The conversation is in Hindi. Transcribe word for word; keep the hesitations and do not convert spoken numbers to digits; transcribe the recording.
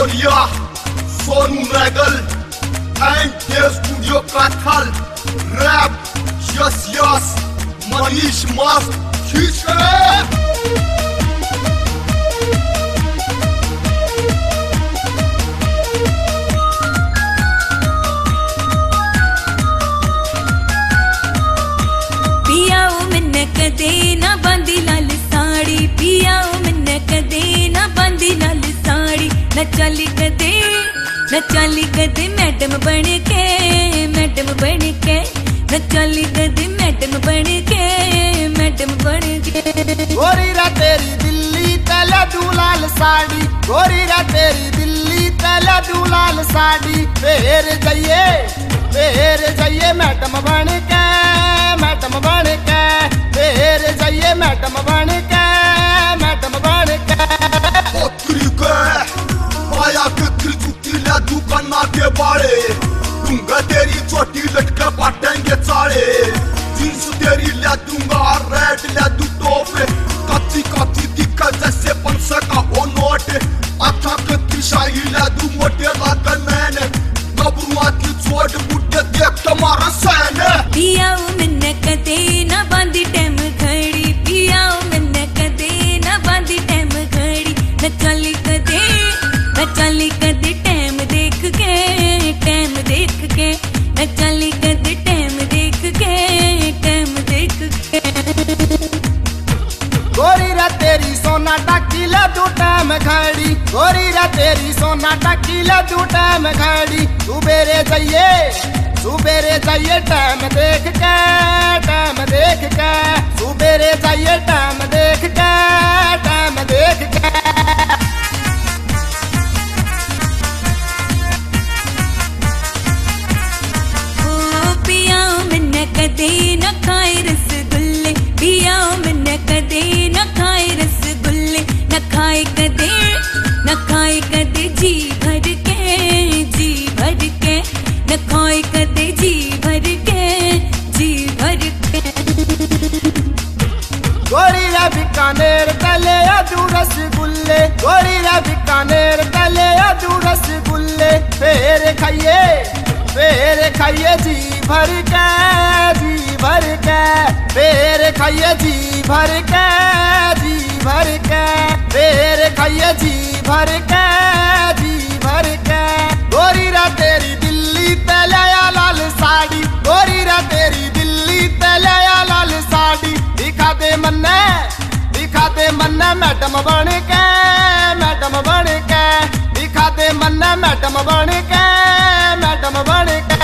Gloria, Sonu Regal, and their studio Kathal, rap, yes yes, Manish Mas, Kishore. कदे ना बांधी लाल साड़ी पिया मैंने कदे ना बांधी लाल साड़ी न चली कदे न चली कदे मैडम बन के मैडम बन के न चली कदे मैडम बन के मैडम बन के। गोरी रा तेरी दिल्ली तला दूलाल साड़ी गोरी रा तेरी दिल्ली तला दूलाल साड़ी फेर जाइए फेर जाइए मैडम बन के मैडम बन के फेर जाइए मैडम बन के मैडम बन के। माया के त्रिजुती ले दुकाना के बाड़े दूंगा तेरी चोटी लटके पाटेंगे चाड़े जींस तेरी ले दूंगा रेड ले दू टोपे कच्ची कच्ची दिक्का जैसे पंसे का हो नोट अच्छा के त्रिशाही ले दू मोटे लागन मैंने गबरुआ की चोट बुड्ढे देख तुम्हारा सहने। पिया मैंने कदे ना बांधी टैम घड़ी पिया मैंने कदे ना बांधी टैम घड़ी न चली कदे न चली कदे टैम देख के टैम देख के न चली कदे टैम देख के टैम देख के। गोरी रा तेरी सोना टकीला दू टैम घड़ी गोरी रा तेरी सोना टकीला दू टैम घड़ी सुबेरे जाइए सुबेरे जाइए टाइम देख के टाइम देख के सुबेरे जाइए टाइम देख के टाइम देख के। ओ पिया मैंने कदे न खाए रसगुल्ले पिया मैंने कदे न खाए रसगुल्ले न खाए कदे न खाए कदे जी भर के जी भर के न खाए कदे जी भर के जी भर के। गोरी रा बीकानेर तले अदू रसगुल्ले गोरी रा बीकानेर तले अदू रसगुल्ले फेर खाइए फेर खाइए जी भर के जी भर के फेर खाइए जी भर के जी भर के फेर खाइए जी भर के जी भर के। गोरी रा तेरी दिल्ली तलया लाल साड़ी गोरी रा तेरी दिल्ली तलया लाल साड़ी दिखा दे मन्ने दिखा दे मन्ने मैडम बन के मैडम बन के दिखा दे मन्ने मैडम बन के मैडम बन के।